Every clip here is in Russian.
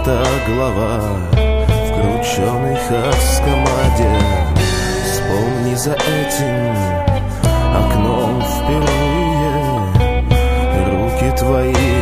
чья-то голова в крученой хаскамаде. Вспомни за этим окном впервые руки твои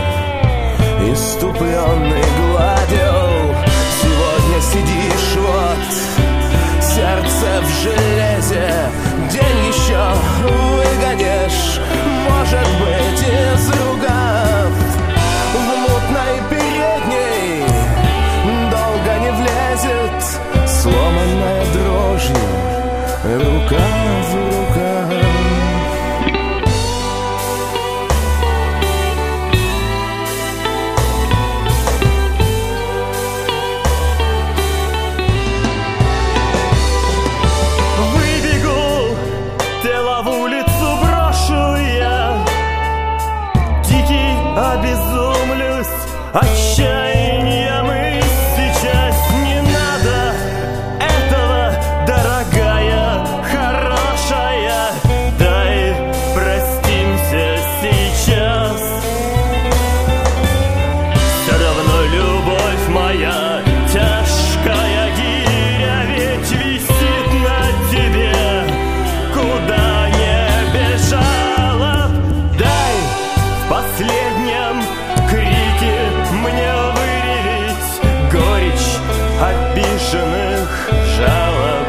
иступленный гладил. Сегодня сидишь вот, сердце в железе, день еще выгонишь, может быть, из ругав. В мутной передней долго не влезет сломанная дрожью рука в рукав. Выбегу, тело в улицу брошу я, дикий обезумлюсь отчаянием, и сейчас не надо этого, дорогая, хорошая. Дай простимся сейчас. Все равно любовь моя тяжкая гиря, ведь висит на тебе, куда не бежала. Дай в последнем крике мне выреветь горечь обиженных жалоб.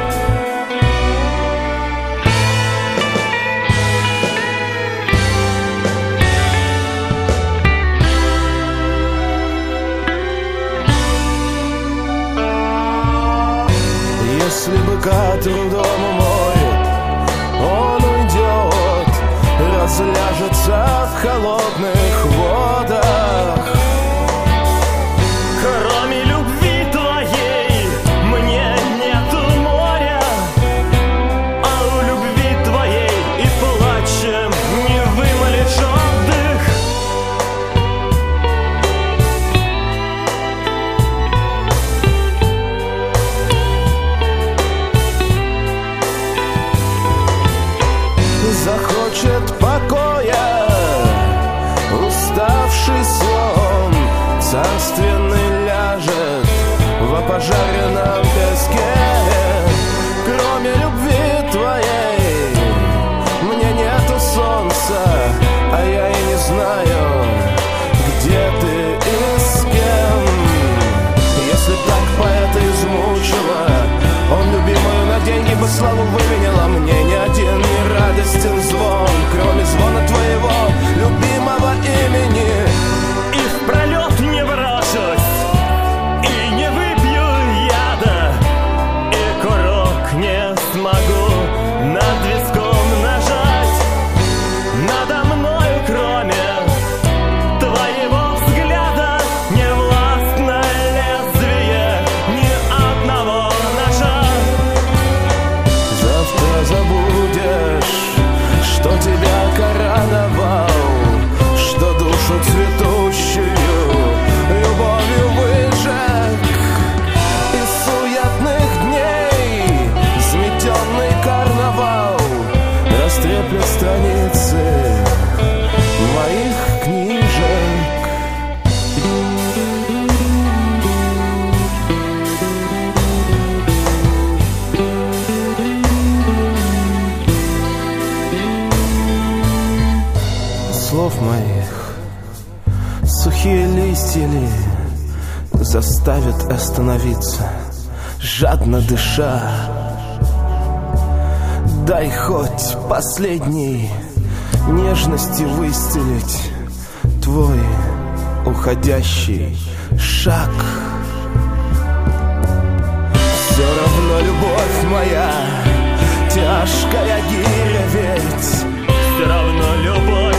Если быка трудом умоет, он уйдет, разляжется в холодных водах. Кроме любви твоей мне нету моря, а у любви твоей и плачем не вымолишь отдых. Захочет покоя уставший сон, царственный ляжет в опожаренном песке. Кроме любви твоей мне нету солнца, а я и не знаю, где ты и с кем. Если так поэта измучила, он любимую на деньги по славу выменяла. Мне ни один не радостен звон, кроме звона твоего любимого имени. И впролет не брошусь, и не выпью яда, и курок не смогу над виском нажать. Надо мною, кроме твоего взгляда, не властно лезвие ни одного ножа. Завтра забудешь, что тебя короновал, что душу цветущую любовью выжег. Из суетных дней сметенный карнавал растреплет страницы моих книжек. Слов моих сухие листья ли заставят остановиться, жадно дыша. Дай хоть последней нежности выстелить твой уходящий шаг. Все равно любовь моя тяжкая гиря, ведь Все равно любовь